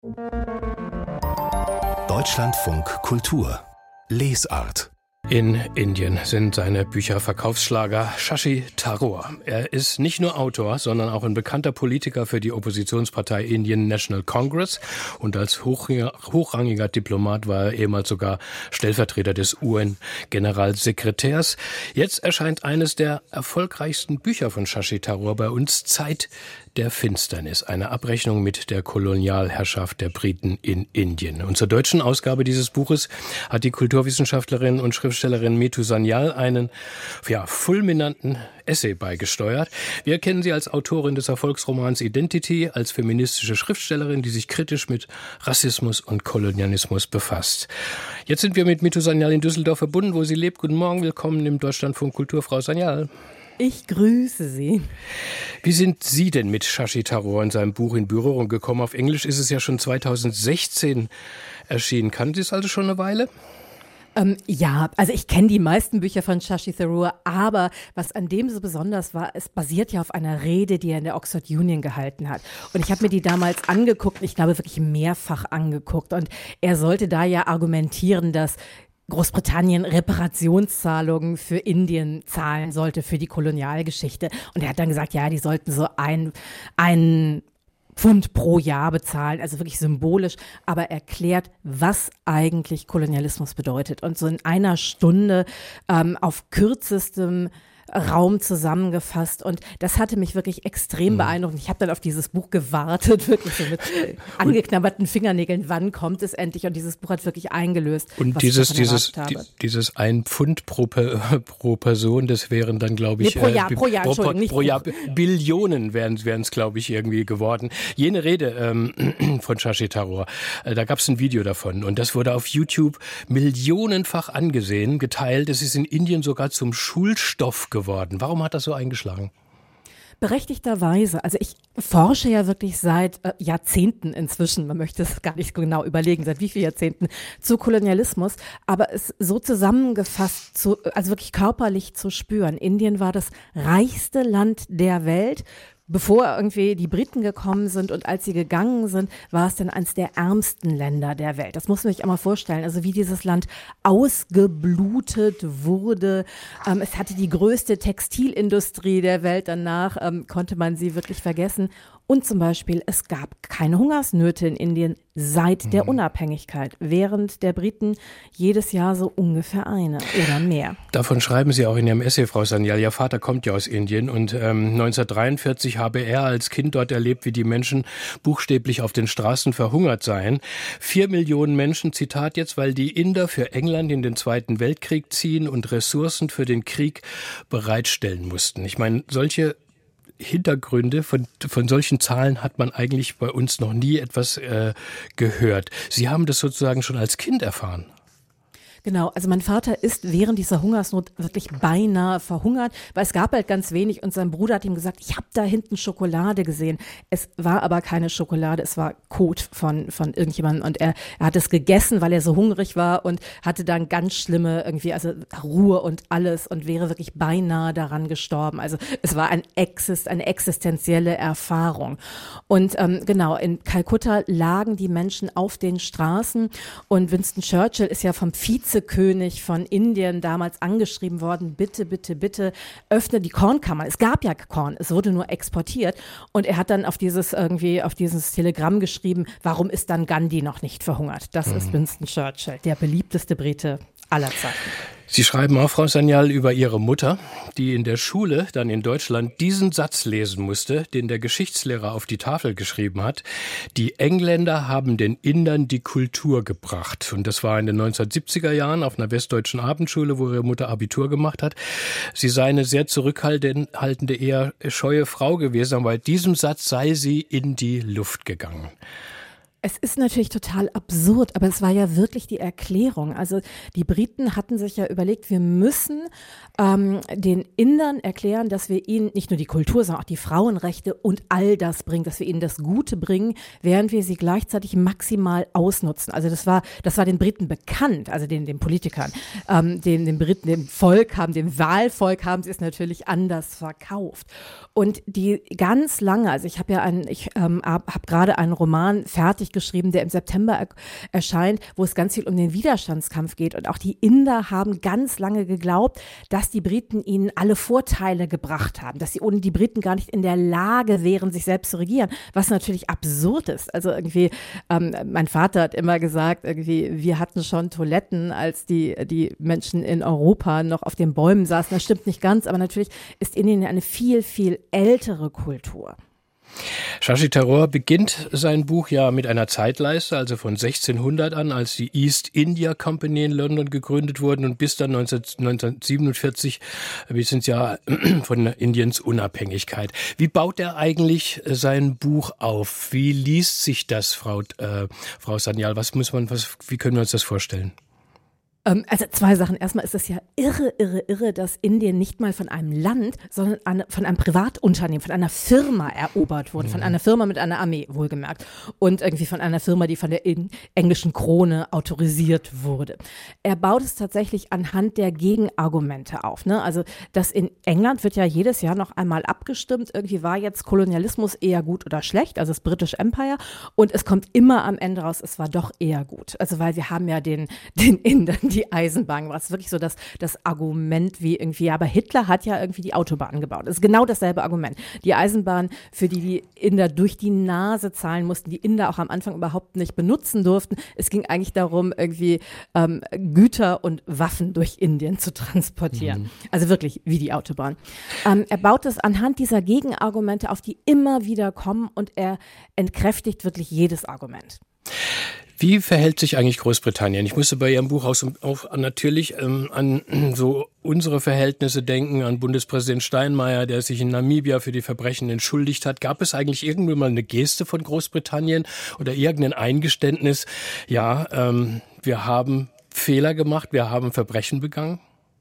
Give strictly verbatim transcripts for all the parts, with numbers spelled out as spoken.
Deutschlandfunk Kultur Lesart. In Indien sind seine Bücher Verkaufsschlager. Shashi Tharoor. Er ist nicht nur Autor, sondern auch ein bekannter Politiker für die Oppositionspartei Indian National Congress. Und als hochrangiger, hochrangiger Diplomat war er ehemals sogar Stellvertreter des U N-Generalsekretärs. Jetzt erscheint eines der erfolgreichsten Bücher von Shashi Tharoor bei uns, Zeit der Finsternis, eine Abrechnung mit der Kolonialherrschaft der Briten in Indien. Und zur deutschen Ausgabe dieses Buches hat die Kulturwissenschaftlerin und Schriftstellerin Metu Sanyal einen ja, fulminanten Essay beigesteuert. Wir kennen sie als Autorin des Erfolgsromans Identity, als feministische Schriftstellerin, die sich kritisch mit Rassismus und Kolonialismus befasst. Jetzt sind wir mit Metu Sanyal in Düsseldorf verbunden, wo sie lebt. Guten Morgen, willkommen im Deutschlandfunk Kultur, Frau Sanyal. Ich grüße Sie. Wie sind Sie denn mit Shashi Tharoor in seinem Buch in Berührung gekommen? Auf Englisch ist es ja schon zweitausendsechzehn erschienen. Kannten Sie es also schon eine Weile? Ähm, ja, also ich kenne die meisten Bücher von Shashi Tharoor, aber was an dem so besonders war, es basiert ja auf einer Rede, die er in der Oxford Union gehalten hat. Und ich habe mir die damals angeguckt, ich glaube wirklich mehrfach angeguckt. Und er sollte da ja argumentieren, dass Großbritannien Reparationszahlungen für Indien zahlen sollte für die Kolonialgeschichte. Und er hat dann gesagt, ja, die sollten so ein, ein Pfund pro Jahr bezahlen, also wirklich symbolisch, aber erklärt, was eigentlich Kolonialismus bedeutet. Und so in einer Stunde ähm, auf kürzestem Raum zusammengefasst, und das hatte mich wirklich extrem mhm. beeindruckt. Ich habe dann auf dieses Buch gewartet, wirklich so mit angeknabberten Fingernägeln, wann kommt es endlich, und dieses Buch hat wirklich eingelöst, und was dieses, ich dieses, habe. Die, dieses ein Pfund pro, pro Person, das wären dann, glaube ich, nee, pro Jahr, äh, pro Jahr, pro, Entschuldigung, nicht pro Jahr, Billionen wären es, glaube ich, irgendwie geworden. Jene Rede ähm, von Shashi Tharoor, äh, da gab es ein Video davon, und das wurde auf YouTube millionenfach angesehen, geteilt. Es ist in Indien sogar zum Schulstoff geworden. Warum hat das so eingeschlagen? Berechtigterweise. Also ich forsche ja wirklich seit äh, Jahrzehnten inzwischen, man möchte es gar nicht genau überlegen, seit wie vielen Jahrzehnten, zu Kolonialismus, aber es so zusammengefasst, zu, also wirklich körperlich zu spüren. Indien war das reichste Land der Welt, bevor irgendwie die Briten gekommen sind, und als sie gegangen sind, war es dann eines der ärmsten Länder der Welt. Das muss man sich einmal vorstellen, also wie dieses Land ausgeblutet wurde. Ähm, es hatte die größte Textilindustrie der Welt, danach ähm, konnte man sie wirklich vergessen. Und zum Beispiel, es gab keine Hungersnöte in Indien seit der Unabhängigkeit, während der Briten jedes Jahr so ungefähr eine oder mehr. Davon schreiben Sie auch in Ihrem Essay, Frau Sanyal. Ihr Vater kommt ja aus Indien, und ähm, neunzehnhundertdreiundvierzig habe er als Kind dort erlebt, wie die Menschen buchstäblich auf den Straßen verhungert seien. Vier Millionen Menschen, Zitat jetzt, weil die Inder für England in den Zweiten Weltkrieg ziehen und Ressourcen für den Krieg bereitstellen mussten. Ich meine, solche Hintergründe, von, von solchen Zahlen hat man eigentlich bei uns noch nie etwas äh, gehört. Sie haben das sozusagen schon als Kind erfahren. Genau, also mein Vater ist während dieser Hungersnot wirklich beinahe verhungert, weil es gab halt ganz wenig, und sein Bruder hat ihm gesagt, ich habe da hinten Schokolade gesehen. Es war aber keine Schokolade, es war Kot von von irgendjemandem, und er, er hat es gegessen, weil er so hungrig war, und hatte dann ganz schlimme irgendwie, also Ruhe und alles, und wäre wirklich beinahe daran gestorben. Also es war ein Exist, eine existenzielle Erfahrung. Und ähm, genau, in Kalkutta lagen die Menschen auf den Straßen, und Winston Churchill ist ja vom Vize König von Indien damals angeschrieben worden, bitte, bitte, bitte öffne die Kornkammer. Es gab ja Korn, es wurde nur exportiert, und er hat dann auf dieses irgendwie, auf dieses Telegramm geschrieben, warum ist dann Gandhi noch nicht verhungert? Das mhm. ist Winston Churchill, der beliebteste Brite aller Zeiten. Sie schreiben auch, Frau Sanyal, über Ihre Mutter, die in der Schule dann in Deutschland diesen Satz lesen musste, den der Geschichtslehrer auf die Tafel geschrieben hat. Die Engländer haben den Indern die Kultur gebracht. Und das war in den neunzehnhundertsiebziger Jahren auf einer westdeutschen Abendschule, wo ihre Mutter Abitur gemacht hat. Sie sei eine sehr zurückhaltende, eher scheue Frau gewesen, aber bei diesem Satz sei sie in die Luft gegangen. Es ist natürlich total absurd, aber es war ja wirklich die Erklärung. Also die Briten hatten sich ja überlegt, wir müssen ähm, den Indern erklären, dass wir ihnen nicht nur die Kultur, sondern auch die Frauenrechte und all das bringen, dass wir ihnen das Gute bringen, während wir sie gleichzeitig maximal ausnutzen. Also das war, das war den Briten bekannt, also den, den Politikern, ähm, den, den Briten, dem Volk haben, dem Wahlvolk haben sie es natürlich anders verkauft. Und die ganz lange, also ich habe ja einen, ich ähm, habe gerade einen Roman fertig geschrieben, der im September er- erscheint, wo es ganz viel um den Widerstandskampf geht. Und auch die Inder haben ganz lange geglaubt, dass die Briten ihnen alle Vorteile gebracht haben, dass sie ohne die Briten gar nicht in der Lage wären, sich selbst zu regieren, was natürlich absurd ist. Also irgendwie, ähm, mein Vater hat immer gesagt, irgendwie, wir hatten schon Toiletten, als die, die Menschen in Europa noch auf den Bäumen saßen. Das stimmt nicht ganz, aber natürlich ist Indien eine viel, viel ältere Kultur. Shashi Tharoor beginnt sein Buch ja mit einer Zeitleiste, also von sechzehnhundert an, als die East India Company in London gegründet wurden und bis dann neunzehnhundertsiebenundvierzig, bis ins Jahr von Indiens Unabhängigkeit. Wie baut er eigentlich sein Buch auf? Wie liest sich das, Frau, äh, Frau Sanyal? Was muss man, was, wie können wir uns das vorstellen? Also zwei Sachen. Erstmal ist es ja irre, irre, irre, dass Indien nicht mal von einem Land, sondern eine, von einem Privatunternehmen, von einer Firma erobert wurde. Von einer Firma mit einer Armee, wohlgemerkt. Und irgendwie von einer Firma, die von der englischen Krone autorisiert wurde. Er baut es tatsächlich anhand der Gegenargumente auf. Ne? Also das in England wird ja jedes Jahr noch einmal abgestimmt. Irgendwie war jetzt Kolonialismus eher gut oder schlecht, also das British Empire. Und es kommt immer am Ende raus, es war doch eher gut. Also weil wir haben ja den, den Indern die Eisenbahn war. Es ist wirklich so das, das Argument wie irgendwie, aber Hitler hat ja irgendwie die Autobahn gebaut. Das ist genau dasselbe Argument. Die Eisenbahn, für die die Inder durch die Nase zahlen mussten, die Inder auch am Anfang überhaupt nicht benutzen durften. Es ging eigentlich darum, irgendwie ähm, Güter und Waffen durch Indien zu transportieren. Mhm. Also wirklich wie die Autobahn. Ähm, er baut es anhand dieser Gegenargumente auf, die immer wieder kommen, und er entkräftigt wirklich jedes Argument. Wie verhält sich eigentlich Großbritannien? Ich musste bei Ihrem Buch auch, auch natürlich ähm, an so unsere Verhältnisse denken, an Bundespräsident Steinmeier, der sich in Namibia für die Verbrechen entschuldigt hat. Gab es eigentlich irgendwann mal eine Geste von Großbritannien oder irgendein Eingeständnis? Ja, ähm, wir haben Fehler gemacht, wir haben Verbrechen begangen?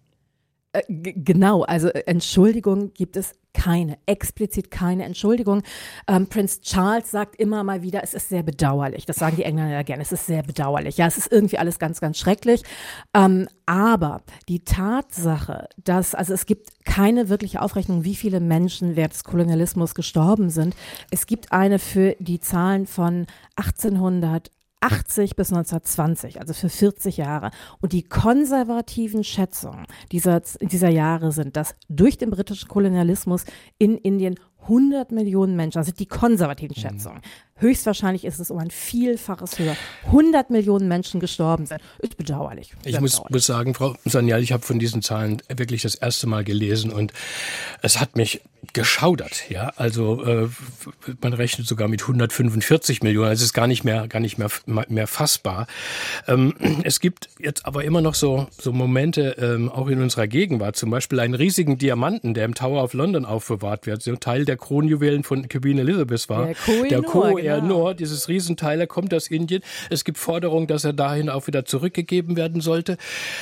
Äh, g- genau, also Entschuldigung gibt es keine, explizit keine Entschuldigung. Ähm, Prinz Charles sagt immer mal wieder, es ist sehr bedauerlich. Das sagen die Engländer ja gerne, es ist sehr bedauerlich. Ja, es ist irgendwie alles ganz, ganz schrecklich. Ähm, aber die Tatsache, dass, also es gibt keine wirkliche Aufrechnung, wie viele Menschen während des Kolonialismus gestorben sind. Es gibt eine für die Zahlen von achtzehnhundertachtzig bis neunzehnhundertzwanzig, also für vierzig Jahre. Und die konservativen Schätzungen dieser, dieser Jahre sind, dass durch den britischen Kolonialismus in Indien hundert Millionen Menschen, also die konservativen Schätzungen, höchstwahrscheinlich ist es um ein Vielfaches höher, hundert Millionen Menschen gestorben sind. Ist bedauerlich. Ich muss, bedauerlich. muss sagen, Frau Sanyal, ich habe von diesen Zahlen wirklich das erste Mal gelesen und es hat mich geschaudert. Ja, also äh, man rechnet sogar mit hundertfünfundvierzig Millionen. Es ist gar nicht mehr, gar nicht mehr, mehr fassbar. Ähm, es gibt jetzt aber immer noch so, so Momente, ähm, auch in unserer Gegenwart, zum Beispiel einen riesigen Diamanten, der im Tower of London aufbewahrt wird, so Teil der Kronjuwelen von Queen Elizabeth war. Der Koh-i-Noor, genau. Noor, dieses Riesenteil, der kommt aus Indien. Es gibt Forderungen, dass er dahin auch wieder zurückgegeben werden sollte.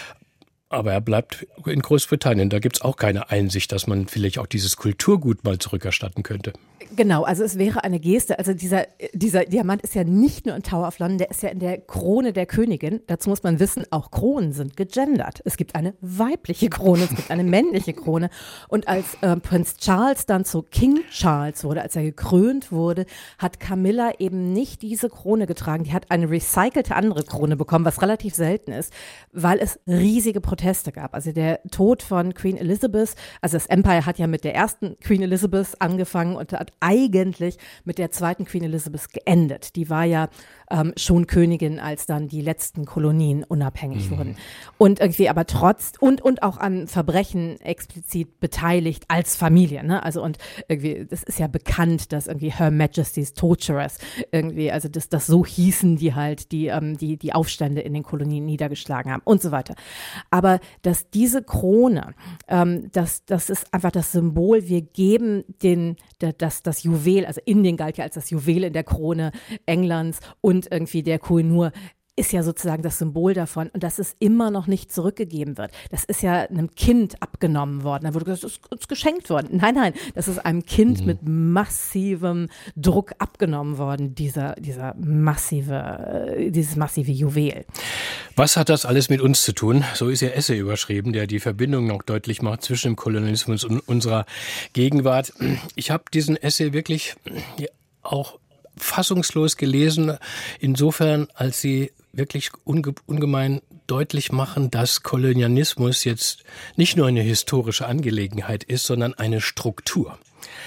Aber er bleibt in Großbritannien. Da gibt es auch keine Einsicht, dass man vielleicht auch dieses Kulturgut mal zurückerstatten könnte. Genau, also es wäre eine Geste. Also dieser, dieser Diamant ist ja nicht nur im Tower of London, der ist ja in der Krone der Königin. Dazu muss man wissen, auch Kronen sind gegendert. Es gibt eine weibliche Krone, es gibt eine männliche Krone. Und als äh, Prinz Charles dann zu King Charles wurde, als er gekrönt wurde, hat Camilla eben nicht diese Krone getragen. Die hat eine recycelte andere Krone bekommen, was relativ selten ist, weil es riesige Proteste gab. Also der Tod von Queen Elizabeth, also das Empire hat ja mit der ersten Queen Elizabeth angefangen und hat eigentlich mit der zweiten Queen Elizabeth geendet. Die war ja ähm, schon Königin, als dann die letzten Kolonien unabhängig mhm. wurden. Und irgendwie aber trotz, und, und auch an Verbrechen explizit beteiligt als Familie, ne? Also und irgendwie, das ist ja bekannt, dass irgendwie Her Majesty's Torturers irgendwie, also das, das so hießen die halt, die, ähm, die, die Aufstände in den Kolonien niedergeschlagen haben und so weiter. Aber dass diese Krone, ähm, das, das ist einfach das Symbol, wir geben den, das, das Juwel, also Indien galt ja als das Juwel in der Krone Englands und irgendwie der Koh-i-Noor ist ja sozusagen das Symbol davon und dass es immer noch nicht zurückgegeben wird. Das ist ja einem Kind abgenommen worden. Da wurde gesagt, das ist uns geschenkt worden. Nein, nein, das ist einem Kind mhm. mit massivem Druck abgenommen worden, dieser, dieser massive, dieses massive Juwel. Was hat das alles mit uns zu tun? So ist Ihr Essay überschrieben, der die Verbindung noch deutlich macht zwischen dem Kolonialismus und unserer Gegenwart. Ich habe diesen Essay wirklich auch fassungslos gelesen, insofern, als Sie wirklich unge- ungemein deutlich machen, dass Kolonialismus jetzt nicht nur eine historische Angelegenheit ist, sondern eine Struktur.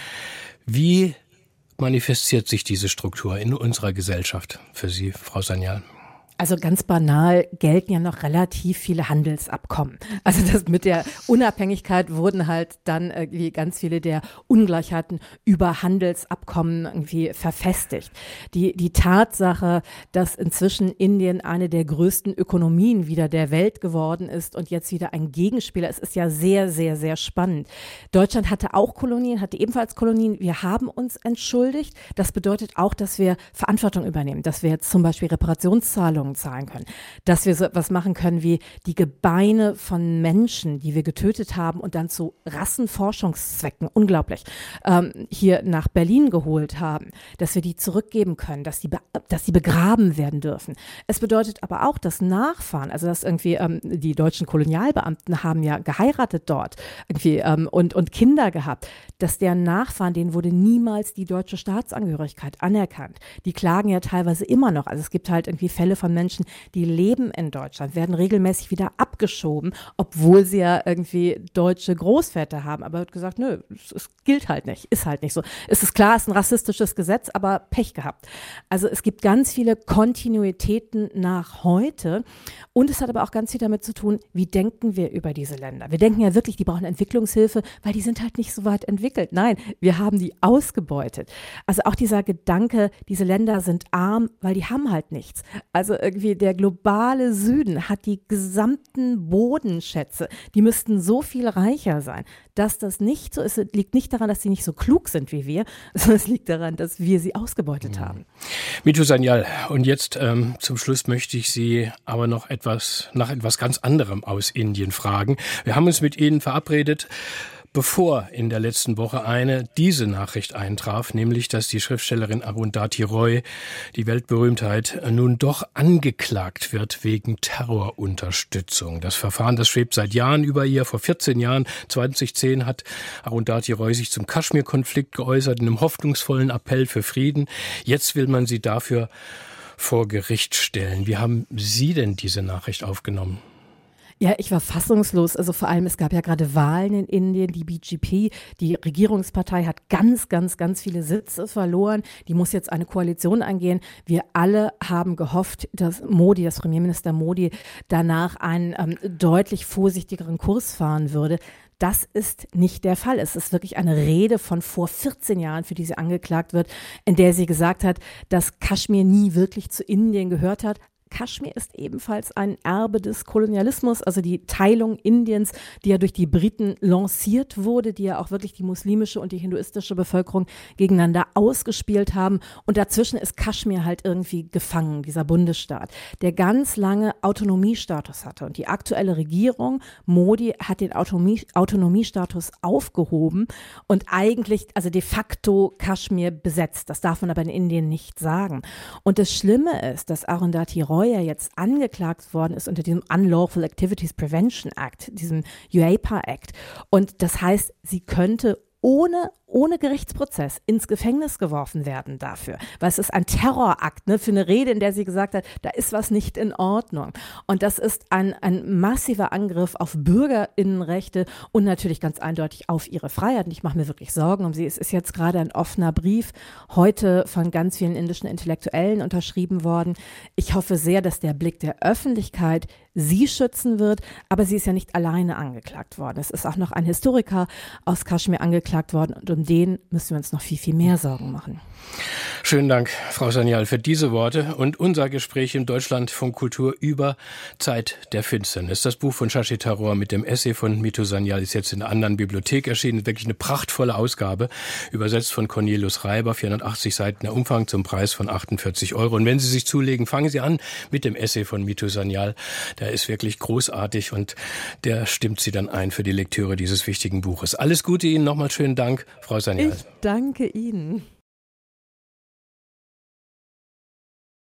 Wie manifestiert sich diese Struktur in unserer Gesellschaft für Sie, Frau Sanyal? Also ganz banal gelten ja noch relativ viele Handelsabkommen. Also das mit der Unabhängigkeit wurden halt dann irgendwie ganz viele der Ungleichheiten über Handelsabkommen irgendwie verfestigt. Die, die Tatsache, dass inzwischen Indien eine der größten Ökonomien wieder der Welt geworden ist und jetzt wieder ein Gegenspieler ist, ist ja sehr, sehr, sehr spannend. Deutschland hatte auch Kolonien, hatte ebenfalls Kolonien. Wir haben uns entschuldigt. Das bedeutet auch, dass wir Verantwortung übernehmen, dass wir jetzt zum Beispiel Reparationszahlungen zahlen können, dass wir so etwas machen können wie die Gebeine von Menschen, die wir getötet haben und dann zu Rassenforschungszwecken, unglaublich, ähm, hier nach Berlin geholt haben, dass wir die zurückgeben können, dass die, be- dass die begraben werden dürfen. Es bedeutet aber auch, dass Nachfahren, also dass irgendwie ähm, die deutschen Kolonialbeamten haben ja geheiratet dort irgendwie ähm, und, und Kinder gehabt, dass deren Nachfahren, denen wurde niemals die deutsche Staatsangehörigkeit anerkannt. Die klagen ja teilweise immer noch. Also es gibt halt irgendwie Fälle von Menschen, die leben in Deutschland, werden regelmäßig wieder abgeschoben, obwohl sie ja irgendwie deutsche Großväter haben. Aber wird gesagt, nö, es, es gilt halt nicht, ist halt nicht so. Es ist klar, es ist ein rassistisches Gesetz, aber Pech gehabt. Also es gibt ganz viele Kontinuitäten nach heute und es hat aber auch ganz viel damit zu tun, wie denken wir über diese Länder. Wir denken ja wirklich, die brauchen Entwicklungshilfe, weil die sind halt nicht so weit entwickelt. Nein, wir haben die ausgebeutet. Also auch dieser Gedanke, diese Länder sind arm, weil die haben halt nichts. Also irgendwie der globale Süden hat die gesamten Bodenschätze. Die müssten so viel reicher sein. Dass das nicht so ist, liegt nicht daran, dass sie nicht so klug sind wie wir, sondern es liegt daran, dass wir sie ausgebeutet haben. Mitu Sanyal, und jetzt ähm, zum Schluss möchte ich Sie aber noch etwas nach etwas ganz anderem aus Indien fragen. Wir haben uns mit Ihnen verabredet, bevor in der letzten Woche eine diese Nachricht eintraf, nämlich, dass die Schriftstellerin Arundhati Roy, die Weltberühmtheit, nun doch angeklagt wird wegen Terrorunterstützung. Das Verfahren, das schwebt seit Jahren über ihr. Vor vierzehn Jahren, zwanzig zehn, hat Arundhati Roy sich zum Kaschmir-Konflikt geäußert, in einem hoffnungsvollen Appell für Frieden. Jetzt will man sie dafür vor Gericht stellen. Wie haben Sie denn diese Nachricht aufgenommen? Ja, ich war fassungslos. Also vor allem, es gab ja gerade Wahlen in Indien. Die B J P, die Regierungspartei, hat ganz, ganz, ganz viele Sitze verloren. Die muss jetzt eine Koalition eingehen. Wir alle haben gehofft, dass Modi, das Premierminister Modi, danach einen ähm, deutlich vorsichtigeren Kurs fahren würde. Das ist nicht der Fall. Es ist wirklich eine Rede von vor vierzehn Jahren, für die sie angeklagt wird, in der sie gesagt hat, dass Kaschmir nie wirklich zu Indien gehört hat. Kaschmir ist ebenfalls ein Erbe des Kolonialismus, also die Teilung Indiens, die ja durch die Briten lanciert wurde, die ja auch wirklich die muslimische und die hinduistische Bevölkerung gegeneinander ausgespielt haben. Und dazwischen ist Kaschmir halt irgendwie gefangen, dieser Bundesstaat, der ganz lange Autonomiestatus hatte. Und die aktuelle Regierung, Modi, hat den Autonomie, Autonomiestatus aufgehoben und eigentlich, also de facto Kaschmir besetzt. Das darf man aber in Indien nicht sagen. Und das Schlimme ist, dass Arundhati Roy jetzt angeklagt worden ist unter diesem Unlawful Activities Prevention Act, diesem U A P A Act. Und das heißt, sie könnte ohne, ohne Gerichtsprozess ins Gefängnis geworfen werden dafür. Weil es ist ein Terrorakt, ne, für eine Rede, in der sie gesagt hat, da ist was nicht in Ordnung. Und das ist ein, ein massiver Angriff auf Bürgerinnenrechte und natürlich ganz eindeutig auf ihre Freiheit. Und ich mache mir wirklich Sorgen um sie. Es ist jetzt gerade ein offener Brief heute von ganz vielen indischen Intellektuellen unterschrieben worden. Ich hoffe sehr, dass der Blick der Öffentlichkeit sie schützen wird, aber sie ist ja nicht alleine angeklagt worden. Es ist auch noch ein Historiker aus Kaschmir angeklagt worden und um den müssen wir uns noch viel, viel mehr Sorgen machen. Schönen Dank, Frau Sanyal, für diese Worte und unser Gespräch im Deutschlandfunk Kultur über Zeit der Finsternis. Das Buch von Shashi Tharoor mit dem Essay von Mitu Sanyal ist jetzt in einer anderen Bibliothek erschienen. Wirklich eine prachtvolle Ausgabe, übersetzt von Cornelius Reiber, vierhundertachtzig Seiten der Umfang zum Preis von achtundvierzig Euro. Und wenn Sie sich zulegen, fangen Sie an mit dem Essay von Mitu Sanyal. Der ist wirklich großartig und der stimmt Sie dann ein für die Lektüre dieses wichtigen Buches. Alles Gute Ihnen, nochmal schönen Dank, Frau Sanyal. Ich danke Ihnen.